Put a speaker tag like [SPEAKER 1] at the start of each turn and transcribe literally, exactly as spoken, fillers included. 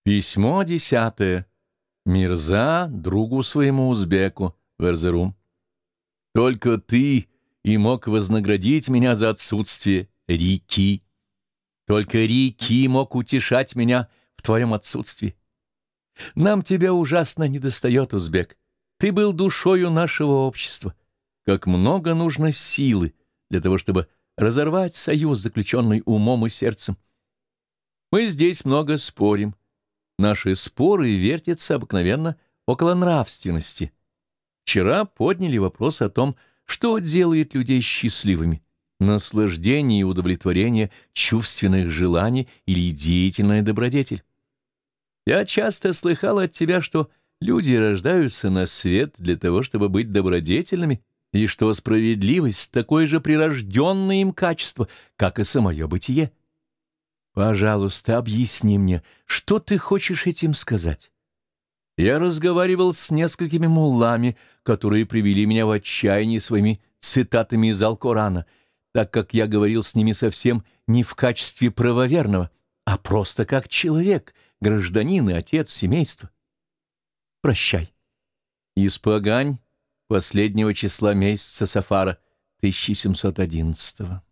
[SPEAKER 1] Письмо десятое. Мирза другу своему узбеку в Эрзерум. Только ты и мог вознаградить меня за отсутствие Рики. Только Рики мог утешать меня в твоем отсутствии. Нам тебя ужасно недостает, узбек. Ты был душою нашего общества. Как много нужно силы для того, чтобы разорвать союз, заключенный умом и сердцем. Мы здесь много спорим. Наши споры вертятся обыкновенно около нравственности. Вчера подняли вопрос о том, что делает людей счастливыми: наслаждение и удовлетворение чувственных желаний или деятельная добродетель. Я часто слыхал от тебя, что люди рождаются на свет для того, чтобы быть добродетельными, и что справедливость — такое же прирожденное им качество, как и самое бытие. Пожалуйста, объясни мне, что ты хочешь этим сказать? Я разговаривал с несколькими муллами, которые привели меня в отчаяние своими цитатами из Аль-Корана, так как я говорил с ними совсем не в качестве правоверного, а просто как человек, гражданин и отец семейства. Прощай. Испагань, последнего числа месяца Сафара, тысяча семьсот одиннадцатого.